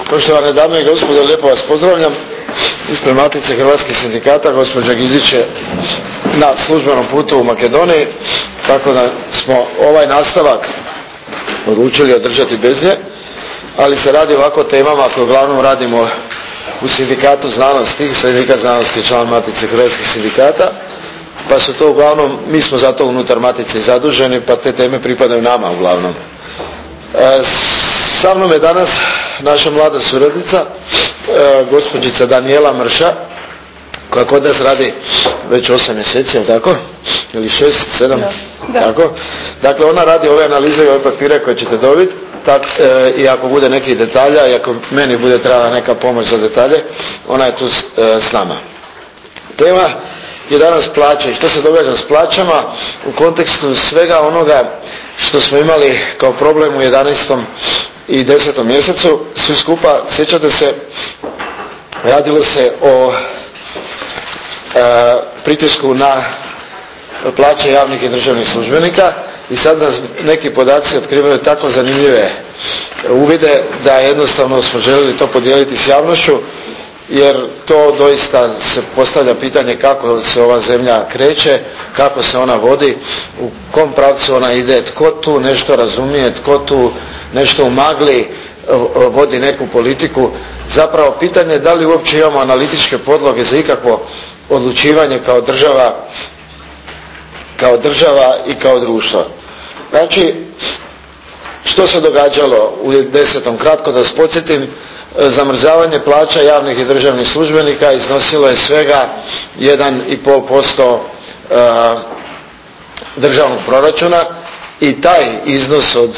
Poštovane dame i gospodo, lijepo vas pozdravljam. Ispred Matice hrvatskih sindikata gospođa Gizić je na službenom putu u Makedoniji, tako da smo ovaj nastavak odlučili održati bez nje, ali se radi ovako o temama koje uglavnom radimo u sindikatu znanosti. Sindikat znanosti je član Matice hrvatskih sindikata, pa su to uglavnom, mi smo za to unutar Matice i zaduženi, pa te teme pripadaju nama uglavnom. Sa mnom je danas naša mlada suradnica, gospođica Danijela Mrša, koja kod nas radi već 8 mjeseci, je tako? Ili 6, 7? Da. Tako? Dakle, ona radi ove analize i ove papire koje ćete dobiti, i ako bude nekih detalja, i ako meni bude trebala neka pomoć za detalje, ona je tu s nama. Tema je danas plaće i što se događa s plaćama u kontekstu svega onoga što smo imali kao problem u 11. i 10. mjesecu. Svi skupa, sjećate se, radilo se o pritisku na plaće javnih i državnih službenika i sad nas neki podaci otkrivaju tako zanimljive uvide da jednostavno smo željeli to podijeliti s javnošću, jer to doista se postavlja pitanje kako se ova zemlja kreće, kako se ona vodi, u kom pravcu ona ide, tko tu nešto razumije, tko tu nešto u magli vodi neku politiku. Zapravo pitanje je da li uopće imamo analitičke podloge za ikakvo odlučivanje kao država i kao društvo. Znači, što se događalo u 10. kratko da vas podsjetim, zamrzavanje plaća javnih i državnih službenika iznosilo je svega 1,5% državnog proračuna i taj iznos od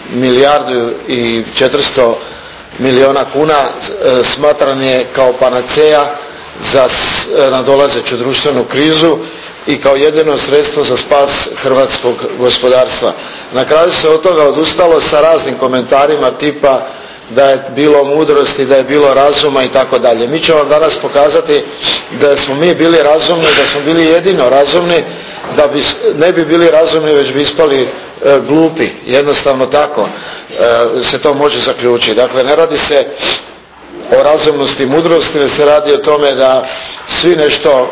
1,4 milijarde kuna smatran je kao panaceja za nadolazeću društvenu krizu i kao jedino sredstvo za spas hrvatskog gospodarstva. Na kraju se od toga odustalo sa raznim komentarima tipa da je bilo mudrosti, da je bilo razuma i tako dalje. Mi ćemo vam danas pokazati da smo mi bili razumni, da smo bili jedino razumni, da ne bi bili razumni već bi ispali glupi. Jednostavno tako se to može zaključiti. Dakle, ne radi se o razumnosti i mudrosti, već se radi o tome da svi nešto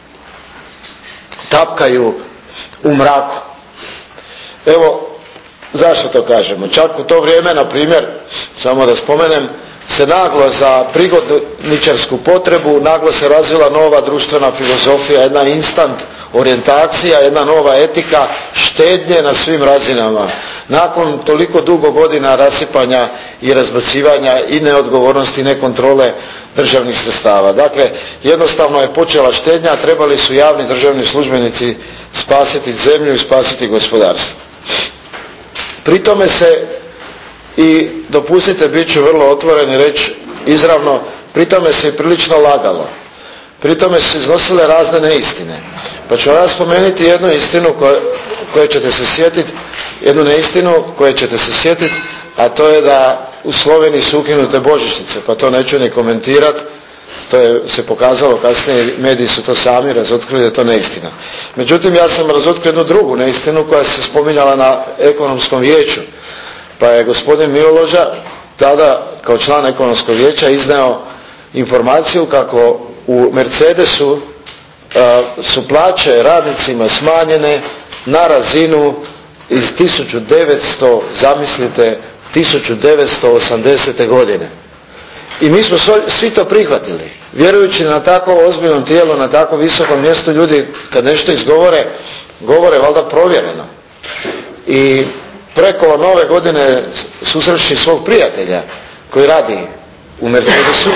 tapkaju u mraku. Evo, zašto to kažemo? Čak u to vrijeme, na primjer, samo da spomenem, se naglo za prigodničarsku potrebu naglo se razvila nova društvena filozofija, jedna instant orijentacija, jedna nova etika štednje na svim razinama. Nakon toliko dugo godina rasipanja i razbacivanja i neodgovornosti i nekontrole državnih sredstava. Dakle, jednostavno je počela štednja, a trebali su javni državni službenici spasiti zemlju i spasiti gospodarstvo. Pri tome se, i dopustite, bit ću vrlo otvoren i reći izravno, pri tome se i prilično lagalo. Pri tome su iznosile razne neistine. Pa ću vam spomenuti jednu istinu koje ćete se sjetiti, jednu neistinu koje ćete se sjetiti, a to je da u Sloveniji su ukinute božićnice, pa to neću ni komentirati, to je se pokazalo kasnije, mediji su to sami razotkrili da je to neistina. Međutim, ja sam razotkrio jednu drugu neistinu koja se spominjala na ekonomskom vijeću, pa je gospodin Miloloža tada kao član ekonomskog vijeća izneo informaciju kako u Mercedesu su plaće radnicima smanjene na razinu iz 1980. godine. I mi smo svi to prihvatili, vjerujući na tako ozbiljnom tijelu, na tako visokom mjestu, ljudi kad nešto izgovore, govore valjda provjereno. I preko Nove godine susreći svog prijatelja koji radi u Mercedesu,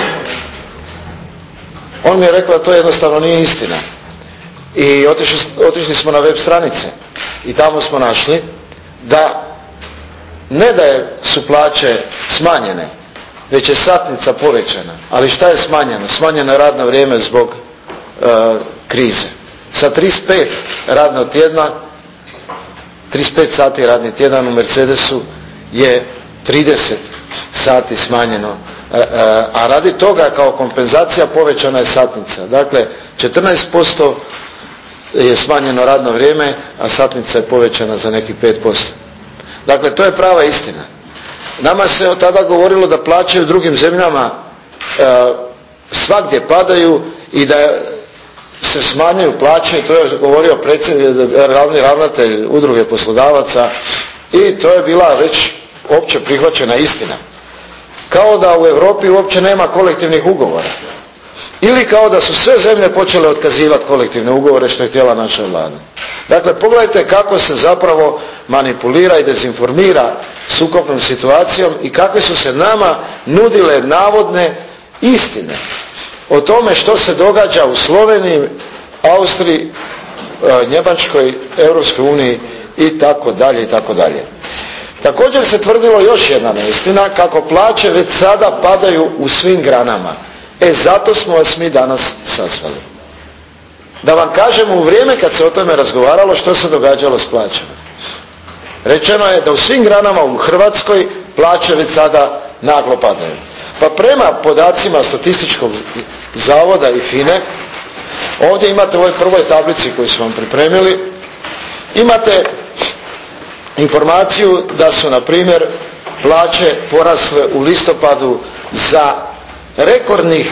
on mi je rekao da to jednostavno nije istina. I otišli smo na web stranice i tamo smo našli da ne da su plaće smanjene, već je satnica povećana. Ali šta je smanjeno? Smanjeno je radno vrijeme zbog krize. Sa 35 radnog tjedna, 35 sati radni tjedan u Mercedesu je 30 sati smanjeno. A radi toga kao kompenzacija povećana je satnica. Dakle, 14% je smanjeno radno vrijeme, a satnica je povećana za nekih 5%. Dakle, to je prava istina. Nama se od tada govorilo da plaće u drugim zemljama svagdje padaju i da se smanjuju plaće, i to je govorio glavni ravnatelj Udruge poslodavaca, i to je bila već opće prihvaćena istina. Kao da u Europi uopće nema kolektivnih ugovora. Ili kao da su sve zemlje počele otkazivati kolektivne ugovore, što je htjela naša vlada. Dakle, pogledajte kako se zapravo manipulira i dezinformira s ukupnom situacijom i kakve su se nama nudile navodne istine o tome što se događa u Sloveniji, Austriji, Njemačkoj, Europskoj uniji i tako dalje i tako dalje. Također se tvrdilo još jedna neistina, kako plaće već sada padaju u svim granama. Zato smo vas mi danas sazvali. Da vam kažemo u vrijeme kad se o tome razgovaralo što se događalo s plaćama. Rečeno je da u svim granama u Hrvatskoj plaće već sada naglo padaju. Pa prema podacima Statističkog zavoda i FINE, ovdje imate u ovoj prvoj tablici koju smo vam pripremili, imate informaciju da su, na primjer, plaće porasle u listopadu za rekordnih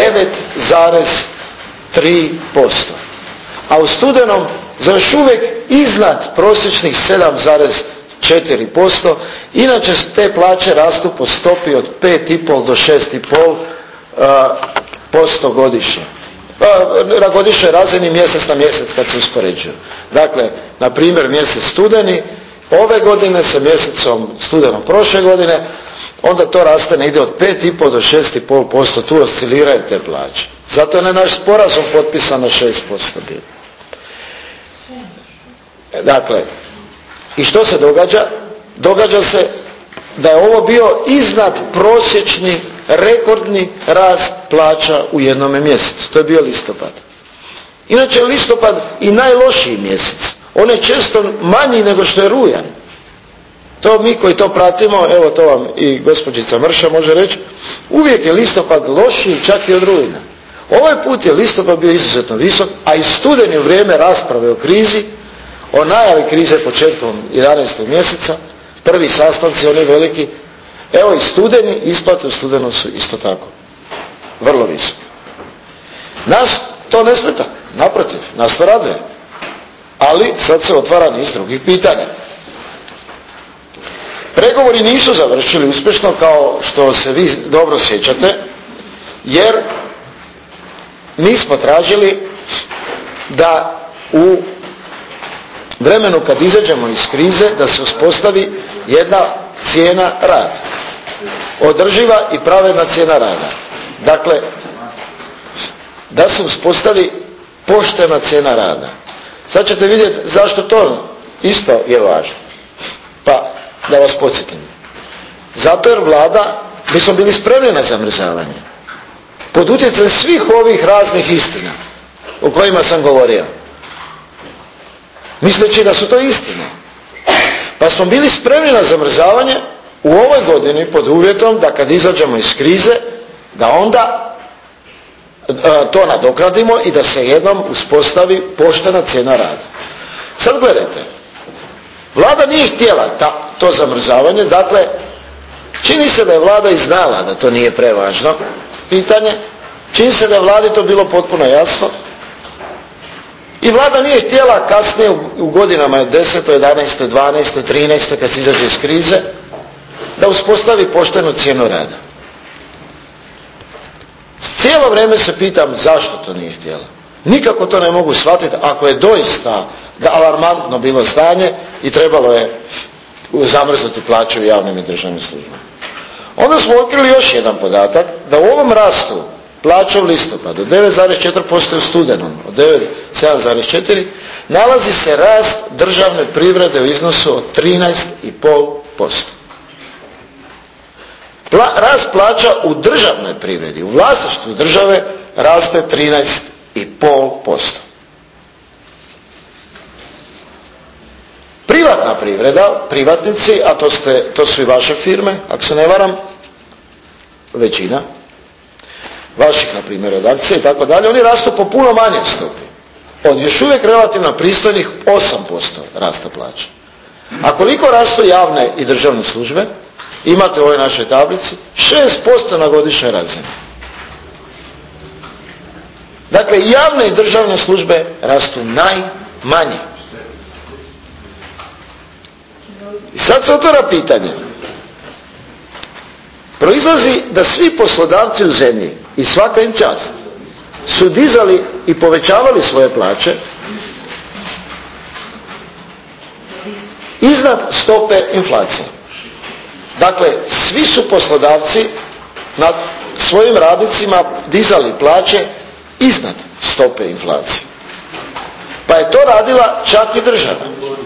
9,3%, a u studenom za još uvijek iznad prosječnih 7,4%. Inače te plaće rastu po stopi od 5,5 do 6,5% godišnje. Na godišnjoj razini mjesec na mjesec kad se uspoređuju. Dakle, na primjer mjesec studeni ove godine sa mjesecom studenom prošle godine, onda to raste negdje od 5,5 do 6,5%, tu osciliraju te plaće. Zato je naš sporazum potpisan na 6% bio. Dakle, i što se događa? Događa se da je ovo bio iznad prosječni, rekordni rast plaća u jednome mjesecu. To je bio listopad. Inače je listopad i najlošiji mjesec. On je često manji nego što je rujan. To mi koji to pratimo, evo to vam i gospođica Mrša može reći, uvijek je listopad lošiji čak i od rujna. Ovaj put je listopad bio izuzetno visok, a i studeni u vrijeme rasprave o krizi, o najavi krize početkom 11. mjeseca, prvi sastanci, oni veliki, evo i studeni, isplate u studenom su isto tako vrlo visoke. Nas to ne smeta, naprotiv, nas to raduje. Ali sad se otvara niz drugih pitanja. Pregovori nisu završili uspješno, kao što se vi dobro sjećate, jer mi smo tražili da u vremenu kad izađemo iz krize da se uspostavi jedna cijena rada. Održiva i pravedna cijena rada. Dakle, da se uspostavi poštena cijena rada. Sad ćete vidjeti zašto to isto je važno. Pa da vas podsjetim. Zato jer vlada, mi smo bili spremni na zamrzavanje. Pod utjecajem svih ovih raznih istina o kojima sam govorio. Misleći da su to istine. Pa smo bili spremni na zamrzavanje u ovoj godini pod uvjetom da kad izađemo iz krize, da onda to nadoknadimo i da se jednom uspostavi poštena cijena rada. Sad gledajte, vlada nije htjela to zamrzavanje, dakle, čini se da je vlada i znala da to nije prevažno pitanje, čini se da je vladi to bilo potpuno jasno i vlada nije htjela kasnije u godinama 10., 11., 12., 13. kad se izađe iz krize, da uspostavi poštenu cijenu rada. Cijelo vrijeme se pitam zašto to nije htjela. Nikako to ne mogu shvatiti ako je doista alarmantno bilo stanje i trebalo je zamrznuti plaće u javnim i državnim službama. Onda smo otkrili još jedan podatak, da u ovom rastu plaća u listopadu, 9,4% u studenom, od 7,4%, nalazi se rast državne privrede u iznosu od 13,5%. Rast plaća u državnoj privredi, u vlasništvu države, raste 13,5%. Privatna privreda, privatnici, a to su i vaše firme, ako se ne varam, većina, vaših, na primjer, redakcija i tako dalje, oni rastu po puno manjoj stopi. Od još uvijek relativno pristojnih 8% rasta plaća. A koliko rastu javne i državne službe? imate u ovoj našoj tablici, 6% na godišnjoj razini. Dakle, javne i državne službe rastu najmanje. I sad se otvara pitanje. Proizlazi da svi poslodavci u zemlji, i svaka im čast, su dizali i povećavali svoje plaće iznad stope inflacije. Dakle, svi su poslodavci nad svojim radnicima dizali plaće iznad stope inflacije. Pa je to radila čak i država.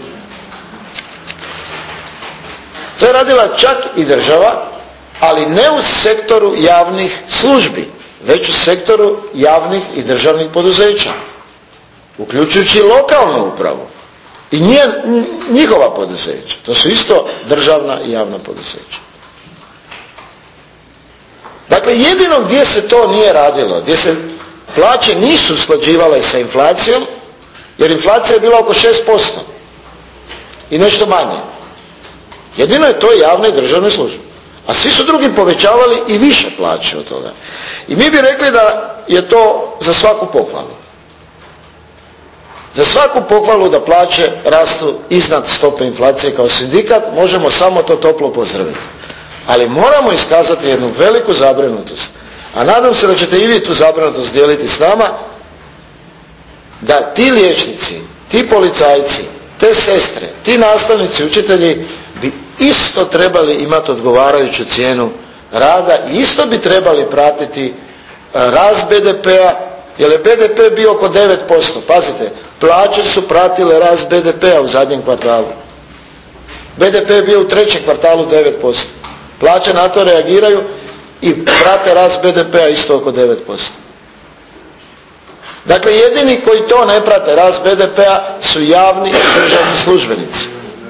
To je radila čak i država, ali ne u sektoru javnih službi, već u sektoru javnih i državnih poduzeća, uključujući lokalnu upravu i njihova poduzeća. To su isto državna i javna poduzeća. Dakle, jedino gdje se to nije radilo, gdje se plaće nisu usklađivale sa inflacijom, jer inflacija je bila oko 6% i nešto manje. Jedino je to javne i državne službe. A svi su drugi povećavali i više plaće od toga. I mi bi rekli da je to za svaku pohvalu. Za svaku pohvalu da plaće rastu iznad stope inflacije kao sindikat, možemo samo to toplo pozdraviti. Ali moramo iskazati jednu veliku zabrinutost. A nadam se da ćete i vi tu zabrinutost dijeliti s nama, da ti liječnici, ti policajci, te sestre, ti nastavnici, učitelji bi isto trebali imati odgovarajuću cijenu rada i isto bi trebali pratiti rast BDP-a, jer je BDP bio oko 9%. Pazite, plaće su pratile rast BDP-a u zadnjem kvartalu. BDP je bio u trećem kvartalu 9%. Plaće na to reagiraju i prate rast BDP-a isto oko 9%. Dakle, jedini koji to ne prate rast BDP-a su javni i državni službenici.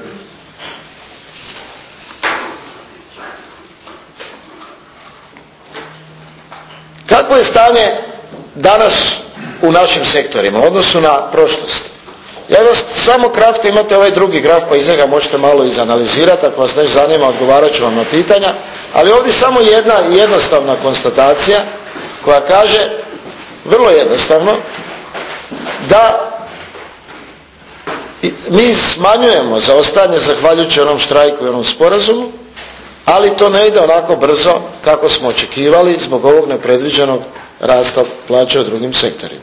Kakvo je stanje danas u našim sektorima u odnosu na prošlost? Ja vas samo kratko, imate ovaj drugi graf pa iz njega možete malo izanalizirati, ako vas nešto zanima odgovarat ću vam na pitanja, ali ovdje samo jedna jednostavna konstatacija koja kaže vrlo jednostavno da mi smanjujemo zaostajanje zahvaljujući onom štrajku i onom sporazumu, ali to ne ide onako brzo kako smo očekivali zbog ovog nepredviđenog rasta plaća u drugim sektorima.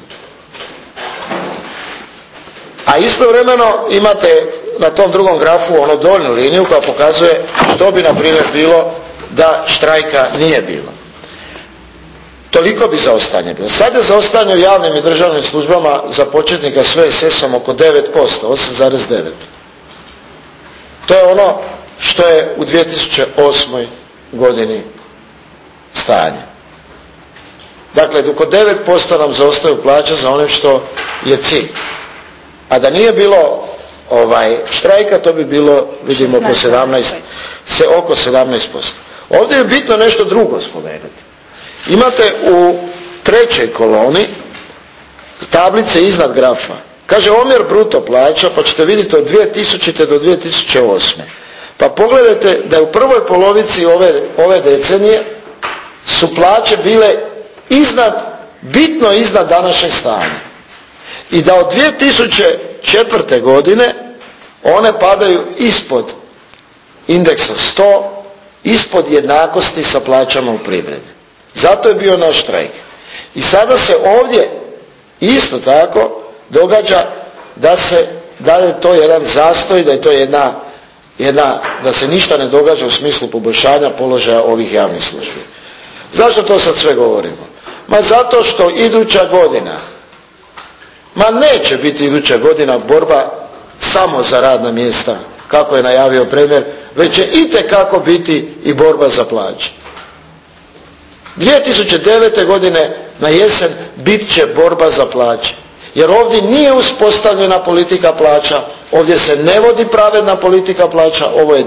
A istovremeno imate na tom drugom grafu onu donju liniju koja pokazuje što bi na primjer bilo da štrajka nije bilo. Toliko bi zaostajanje bilo. Sad je zaostajanje u javnim i državnim službama za početnika s VSS-om oko 9%, 8,9%. To je ono što je u 2008. godini stanje. Dakle, oko 9% nam zaostaju plaće za onim što je cilj. A da nije bilo štrajka, to bi bilo, vidimo, oko 17%. Ovdje je bitno nešto drugo spomenuti. Imate u trećoj koloni tablice iznad grafa. Kaže omjer bruto plaća, pa ćete vidjeti od 2000. do 2008. Pa pogledajte da je u prvoj polovici ove decenije su plaće bile bitno iznad današnjeg stanja. I da od 2004. godine one padaju ispod indeksa 100, ispod jednakosti sa plaćama u privredi. Zato je bio naš štrajk. I sada se ovdje isto tako događa da je to jedan zastoj, da je to da se ništa ne događa u smislu poboljšanja položaja ovih javnih službi. Zašto to sad sve govorimo? Zato što iduća godina, neće biti iduća godina borba samo za radna mjesta, kako je najavio premijer, već će itekako biti i borba za plaće. 2009. godine na jesen bit će borba za plaće. Jer ovdje nije uspostavljena politika plaća, ovdje se ne vodi pravedna politika plaća, ovo je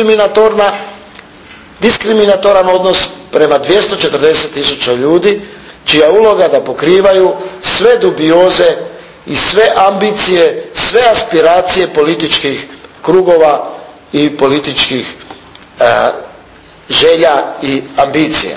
diskriminatoran odnos prema 240.000 ljudi, čija uloga da pokrivaju sve dubioze i sve ambicije, sve aspiracije političkih krugova i političkih želja i ambicija.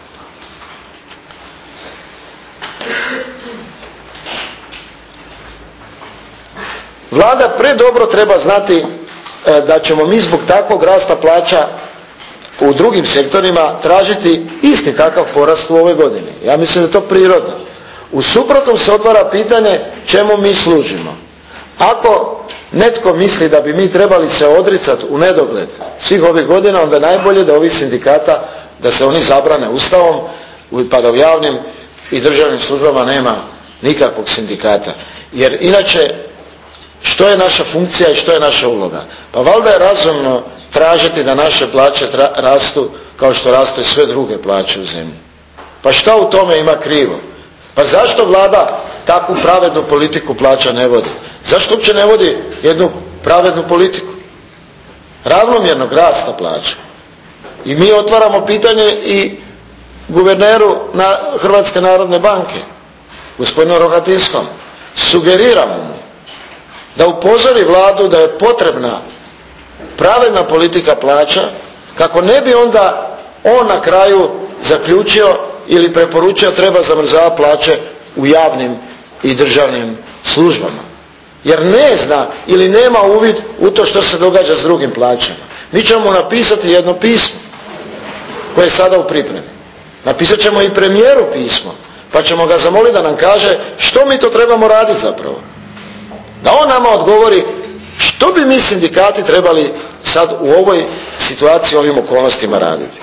Vlada predobro treba znati da ćemo mi zbog takvog rasta plaća u drugim sektorima tražiti isti takav porast u ovoj godini. Ja mislim da je to prirodno. U suprotnom se otvara pitanje čemu mi služimo. Ako netko misli da bi mi trebali se odricati u nedogled svih ovih godina, onda najbolje da ovih sindikata, da se oni zabrane Ustavom, pa da u javnim i državnim službama nema nikakvog sindikata. Jer inače, što je naša funkcija i što je naša uloga? Pa valjda je razumno tražiti da naše plaće rastu kao što rastu i sve druge plaće u zemlji. Pa šta u tome ima krivo? Pa zašto Vlada takvu pravednu politiku plaća ne vodi? Zašto uopće ne vodi jednu pravednu politiku ravnomjernog rasta plaća? I mi otvaramo pitanje i guverneru Hrvatske narodne banke, gospodinu Rohatinskom. Sugeriramo mu da upozori Vladu da je potrebna pravedna politika plaća, kako ne bi onda on na kraju zaključio ili preporučio treba zamrzavati plaće u javnim i državnim službama. Jer ne zna ili nema uvid u to što se događa s drugim plaćama. Mi ćemo napisati jedno pismo koje je sada u pripremi. Napisat ćemo i premijeru pismo, pa ćemo ga zamoliti da nam kaže što mi to trebamo raditi zapravo. Da on nama odgovori što bi mi sindikati trebali sad u ovoj situaciji, u ovim okolnostima raditi.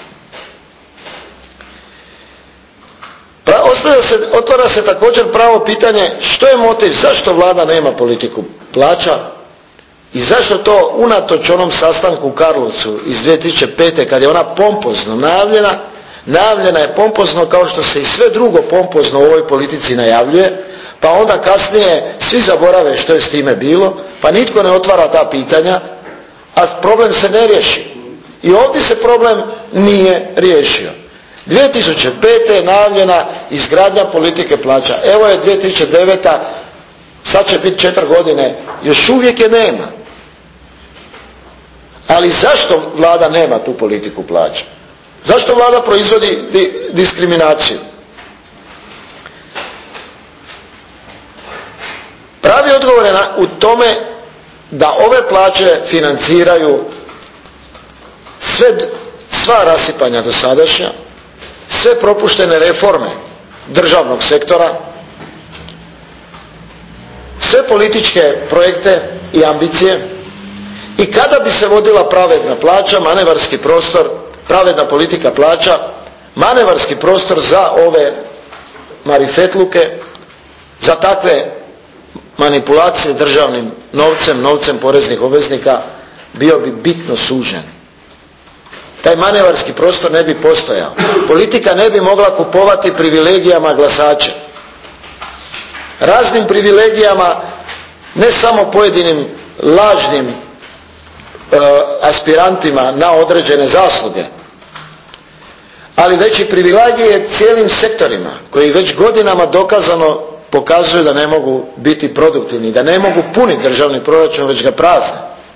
Otvara se također pravo pitanje što je motiv, zašto Vlada nema politiku plaća i zašto to unatoč onom sastanku u Karlovcu iz 2005. kad je ona pompozno najavljena je pompozno kao što se i sve drugo pompozno u ovoj politici najavljuje, pa onda kasnije svi zaborave što je s time bilo, pa nitko ne otvara ta pitanja, a problem se ne riješi. I ovdje se problem nije riješio. 2005. je najavljena izgradnja politike plaća. Evo je 2009. sad će biti 4 godine, još uvijek je nema. Ali zašto Vlada nema tu politiku plaća? Zašto Vlada proizvodi diskriminaciju? Pravi odgovor je u tome da ove plaće financiraju sva rasipanja dosadašnja, sve propuštene reforme državnog sektora, sve političke projekte i ambicije. I kada bi se vodila pravedna plaća, manevarski prostor, pravedna politika plaća, manevarski prostor za ove marifetluke, za takve manipulacije državnim novcem poreznih obveznika bio bi bitno sužen. Taj manevarski prostor ne bi postojao. Politika ne bi mogla kupovati privilegijama glasače. Raznim privilegijama, ne samo pojedinim lažnim aspirantima na određene zasluge, ali već i privilegije cijelim sektorima koji već godinama dokazano pokazuju da ne mogu biti produktivni, da ne mogu puniti državni proračun, već ga prazne.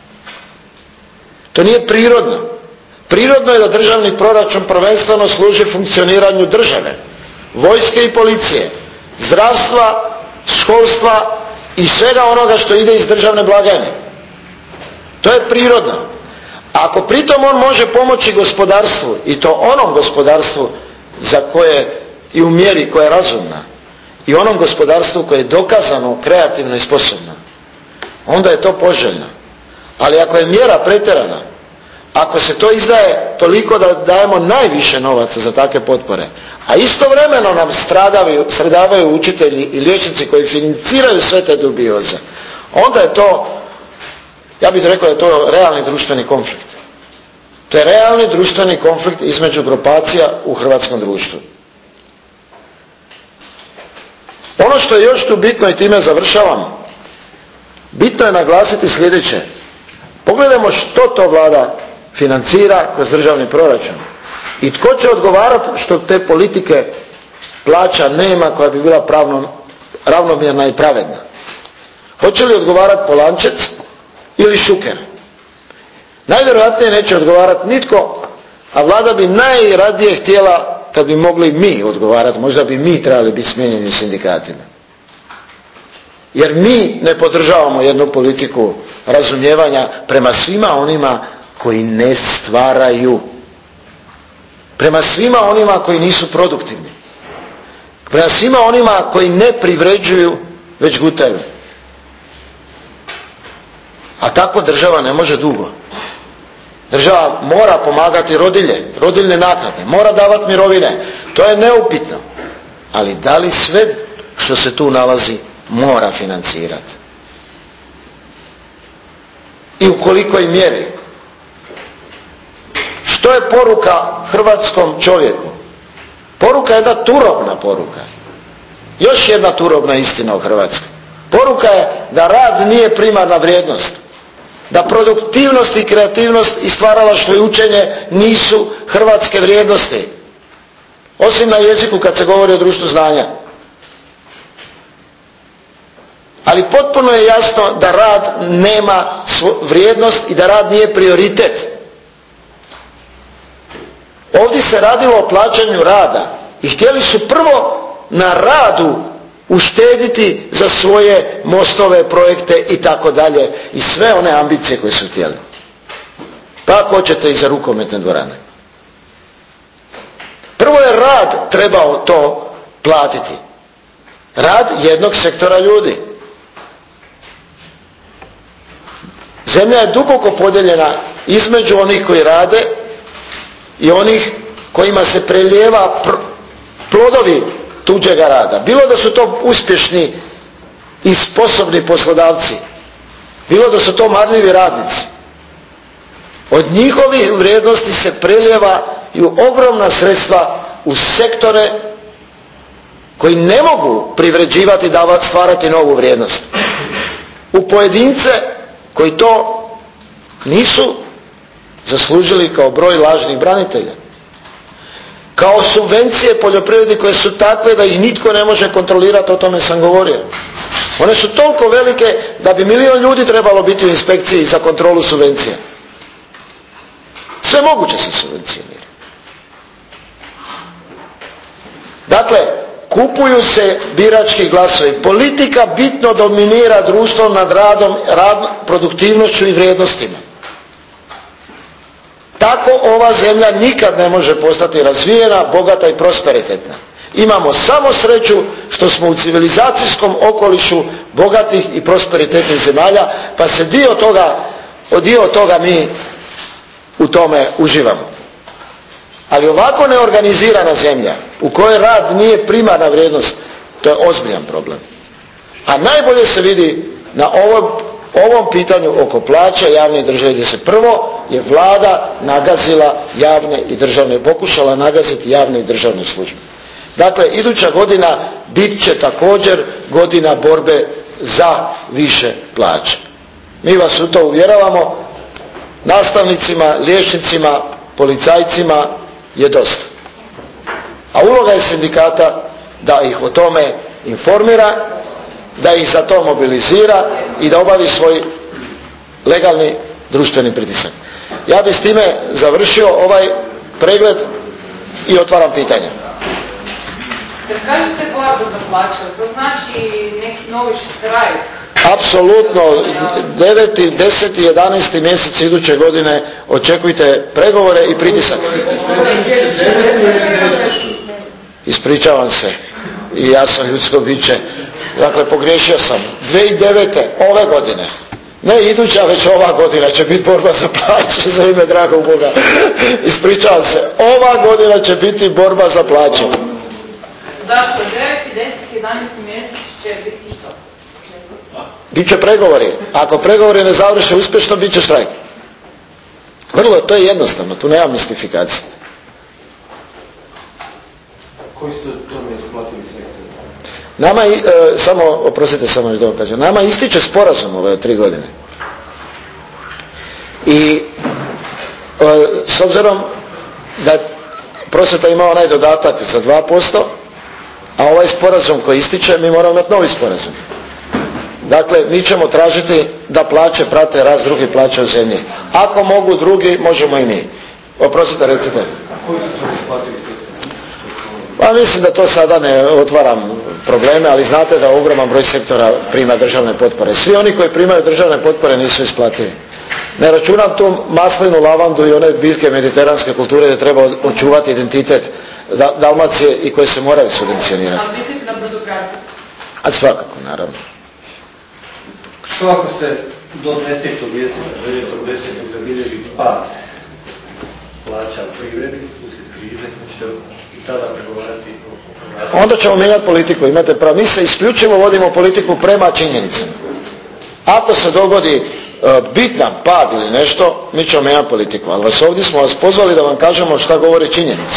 To nije prirodno. Prirodno je da državni proračun prvenstveno služi funkcioniranju države, vojske i policije, zdravstva, školstva i svega onoga što ide iz državne blagajne. To je prirodno. Ako pritom on može pomoći gospodarstvu, i to onom gospodarstvu za koje i u mjeri koja je razumna, i onom gospodarstvu koje je dokazano kreativno i sposobno, onda je to poželjno. Ali ako je mjera pretjerana, ako se to izdaje toliko da dajemo najviše novaca za takve potpore, a istovremeno nam stradavaju učitelji i liječnici koji financiraju sve te dubioze, onda je to, ja bih rekao da je to realni društveni konflikt. To je realni društveni konflikt između grupacija u hrvatskom društvu. Ono što je još tu bitno i time završavam, bitno je naglasiti sljedeće. Pogledajmo što to Vlada financira kroz državni proračun i tko će odgovarati što te politike plaća nema koja bi bila ravnomjerna i pravedna. Hoće li odgovarati Polančec ili Šuker? Najvjerojatnije neće odgovarati nitko A vlada bi najradije htjela, kad bi mogli mi odgovarati, možda bi mi trebali biti smijenjeni sindikatima. Jer mi ne podržavamo jednu politiku razumijevanja prema svima onima koji ne stvaraju, prema svima onima koji nisu produktivni, prema svima onima koji ne privređuju već gutaju. A tako država ne može dugo. Država mora pomagati rodiljne naknade, mora davati mirovine, to je neupitno. Ali da li sve što se tu nalazi mora financirati? I u kolikoj mjeri? Što je poruka hrvatskom čovjeku? Poruka je jedna turobna poruka. Još jedna turobna istina u Hrvatskoj. Poruka je da rad nije primarna vrijednost. Da produktivnost i kreativnost i stvaralaštvo i učenje nisu hrvatske vrijednosti. Osim na jeziku kad se govori o društvu znanja. Ali potpuno je jasno da rad nema vrijednost i da rad nije prioritet. Ovdje se radilo o plaćanju rada i htjeli su prvo na radu uštediti za svoje mostove, projekte i tako dalje i sve one ambicije koje su htjeli. Pa ako hoćete i za rukometne dvorane. Prvo je rad trebao to platiti. Rad jednog sektora ljudi. Zemlja je duboko podijeljena između onih koji rade i onih kojima se prelijeva plodovi tuđega rada. Bilo da su to uspješni i sposobni poslodavci, bilo da su to marljivi radnici. Od njihovih vrijednosti se prelijevaju ogromna sredstva u sektore koji ne mogu privređivati, stvarati novu vrijednost. U pojedince koji to nisu zaslužili kao broj lažnih branitelja. Kao subvencije poljoprivredi koje su takve da ih nitko ne može kontrolirati, o tome sam govorio. One su toliko velike da bi 1 milijun ljudi trebalo biti u inspekciji za kontrolu subvencija. Sve moguće se subvencionira. Dakle, kupuju se birački glasovi. Politika bitno dominira društvom nad radom, produktivnošću i vrijednostima. Tako ova zemlja nikad ne može postati razvijena, bogata i prosperitetna. Imamo samo sreću što smo u civilizacijskom okolišu bogatih i prosperitetnih zemalja, pa se dio toga mi u tome uživamo. Ali ovako neorganizirana zemlja u kojoj rad nije primarna vrijednost, to je ozbiljan problem. A najbolje se vidi na ovom pitanju oko plaća javne i države, gdje se prvo je vlada nagazila javne i državne, pokušala nagaziti javne i državne službe. Dakle, iduća godina bit će također godina borbe za više plaće. Mi vas u to uvjeravamo, nastavnicima, liječnicima, policajcima je dosta. A uloga je sindikata da ih o tome informira, da ih za to mobilizira i da obavi svoj legalni društveni pritisak. Ja bih s time završio ovaj pregled i otvaram pitanja. Kad kažete borbu za plaće, to znači neki novi štrajk? Apsolutno, 9., 10. i 11. mjesec iduće godine očekujte pregovore i pritisak. Ispričavam se, i ja sam ljudsko biće. Dakle, pogriješio sam. 2009. ove godine, ne iduća, već ova godina će biti borba za plaće, za ime dragog Boga. Ispričavam se, ova godina će biti borba za plaće. Dakle, 9., 10. i 11. mjesec će biti što? Biće pregovori. Ako pregovori ne završe uspješno, bit će štrajk. Vrlo, to je jednostavno, tu nema mistifikacije. Koji su to neisplativi sektori? Nama, oprostite, samo još da vam kažem, nama ističe sporazum ove 3 godine. I s obzirom da prosvjeta ima onaj dodatak za 2%, a ovaj sporazum koji ističe, mi moramo imati novi sporazum. Dakle, mi ćemo tražiti da plaće prate rast drugih plaća u zemlji. Ako mogu drugi, možemo i mi. Oprostite, recite. A koji su to isplativi sektori? Pa mislim da to sada ne otvaram probleme, ali znate da ogroman broj sektora prima državne potpore. Svi oni koji primaju državne potpore nisu isplativi. Ne računam tu maslinu, lavandu i one biljke mediteranske kulture gdje treba očuvati identitet Dalmacije i koje se moraju subvencionirati. Ali mislite na brodogradnju? A svakako, naravno. Što ako se do 10. mjeseca, 9. zabilježi pad plaća u privredi, uslijed krize, ćete i tada pregovarati o... Onda ćemo mijenjati politiku, imate pravo. Mi se isključivo vodimo politiku prema činjenicama. Ako se dogodi bitan pad ili nešto, mi ćemo mijenjati politiku. Ali ovdje smo vas pozvali da vam kažemo šta govori činjenica.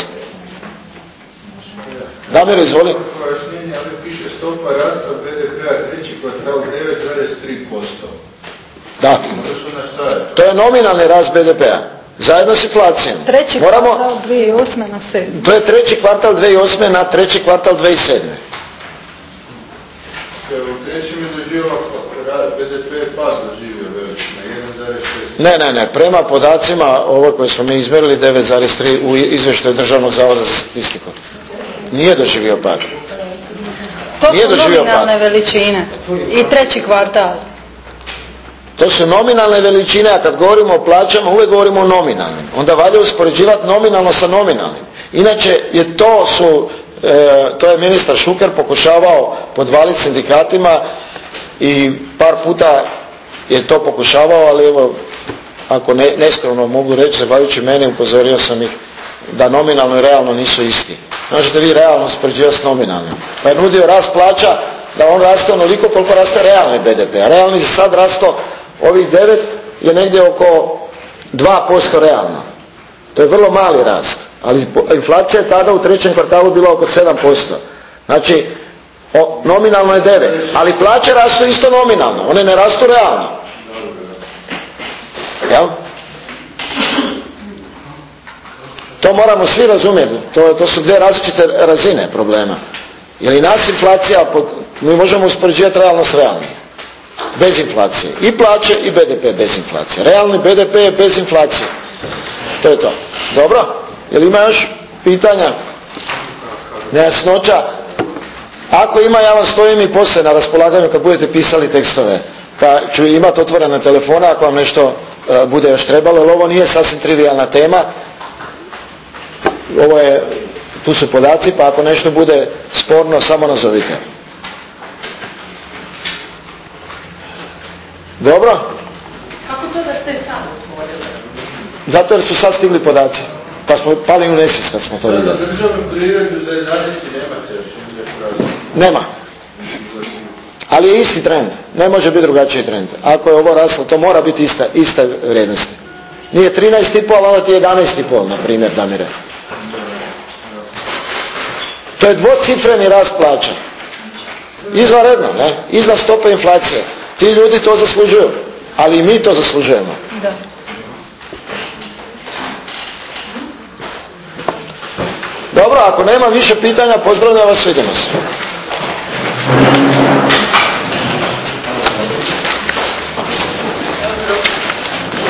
Damir, izvoli. Pojašnjenje, ali piše stopa rasta BDP-a treći kvartal 9,3%. Da. To je nominalni rast BDP-a. Zajedno s inflacijom. Treći kvartal 2008. na 7. To je treći kvartal 2008. na treći kvartal 2007. U trećem je doživio BDP pad doživio veliki na 1,6%. Ne. Prema podacima ovo koje smo mi izmjerili 9,3 u izvještaju Državnog zavoda za statistiku. Nije doživio pad. To su nominalne veličine. I treći kvartal. To su nominalne veličine, a kad govorimo o plaćama, uvijek govorimo o nominalnim. Onda valja uspoređivati nominalno sa nominalnim. Inače, to je ministar Šuker pokušavao podvaliti sindikatima i par puta je to pokušavao, ali evo, ako neskromno mogu reći, zahvaljujući meni, upozorio sam ih da nominalno i realno nisu isti. Možete vi realno uspoređivati s nominalnim. Pa je nudio rast plaća da on raste onoliko koliko raste realni BDP. A realni sad rasto, ovih 9 je negdje oko 2% realno. To je vrlo mali rast. Ali inflacija je tada u trećem kvartalu bila oko 7%. Znači, nominalno je 9. Ali plaće rastu isto nominalno. One ne rastu realno. Jel? To moramo svi razumjeti. To su dvije različite razine problema. Jer i nas inflacija, mi možemo uspoređivati realno s realnim. Bez inflacije. I plaće i BDP bez inflacije. Realni BDP je bez inflacije. To je to. Dobro? Jel ima još pitanja? Nejasnoća? Ako ima, ja vam stojim i poslije na raspolaganju kad budete pisali tekstove. Pa ću imati otvorene telefone ako vam nešto bude još trebalo, jer ovo nije sasvim trivijalna tema. Tu su podaci, pa ako nešto bude sporno, samo nazovite. Dobro? Kako to da ste sad otvorili? Zato jer su sad stigli podaci. Pa smo pali u nesvijest kad smo to vidjeli. Za državnu privredu za 11. nemate još uvijek. Nema. Ali je isti trend. Ne može biti drugačiji trend. Ako je ovo raslo, to mora biti iste vrijednosti. Nije 13,5, ali onda ti je 11,5, na primjer, Damire. To je dvocifreni rast plaća. Izvanredno, ne? Iznad stope inflacije. Ti ljudi to zaslužuju. Ali i mi to zaslužujemo. Da. Dobro, ako nema više pitanja, pozdravljam vas, vidimo se.